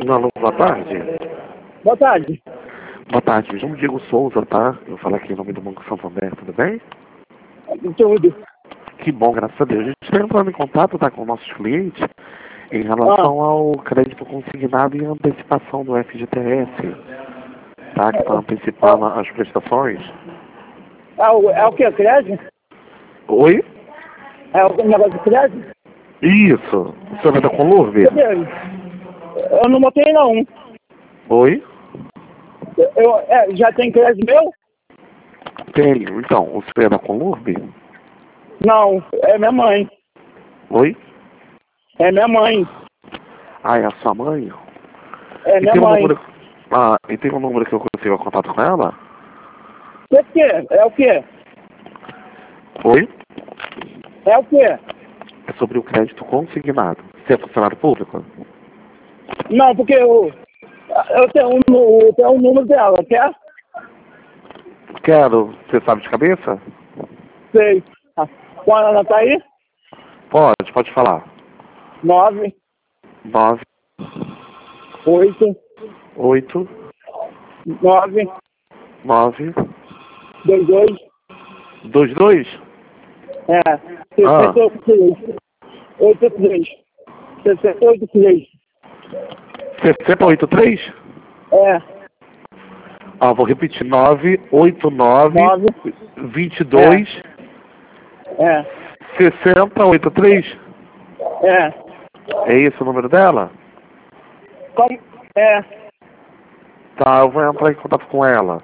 Alô, boa tarde. Boa tarde. Boa tarde, me chamo Diego Souza, tá? Eu falo aqui em nome do Banco Santander, tudo bem? Tudo. Que bom, graças a Deus. A gente está entrando em contato, tá, com nossos clientes em relação ao crédito consignado e antecipação do FGTS, tá? Que está antecipando as prestações. É o que? Crédito? Oi? É o negócio de crédito? Isso. O senhor é da Conlurb? Cadê ele? Eu não botei não. Oi? Já tem crédito meu? Tenho. Então, o senhor é da Conlurb? Não, é minha mãe. Oi? É minha mãe. Ah, é a sua mãe? É E minha tem um mãe. número... Ah, e tem um número que eu consigo contato com ela? O que é? É o quê? Oi? É o quê? É sobre o crédito consignado. Você é funcionário público? Não, porque eu tenho o número dela, quer? Quero. Você sabe de cabeça? Sei. Quando ela tá aí? Pode falar. 9, 9, 8, 8, 9, 9, 22, 22? 68, 83, 68, 6083? é, Ah, vou repetir. 989 9, 22 é, 6083? é, É esse o número dela? como, é, Tá, eu vou entrar em contato com ela.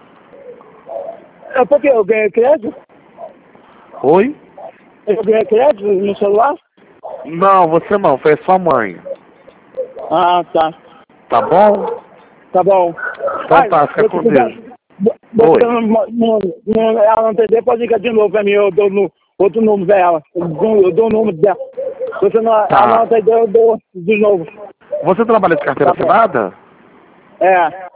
é porque eu ganhei crédito, Oi? eu ganhei crédito no celular, Não, você não. Foi a sua mãe. tá, Tá bom? tá bom. Então tá, fica com Deus. Você ela não entender, pode ligar de novo pra mim, eu dou outro número pra ela, eu dou o número dela. Você não, Tá. ela não entender, eu dou de novo. Você trabalha de carteira Tá bom. assinada? É,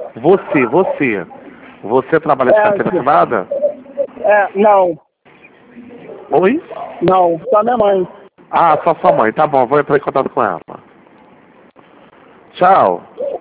Você trabalha de carteira assinada? não, Oi? não, só minha mãe. Ah, só sua mãe. Tá bom, vou entrar em contato com ela. Tchau.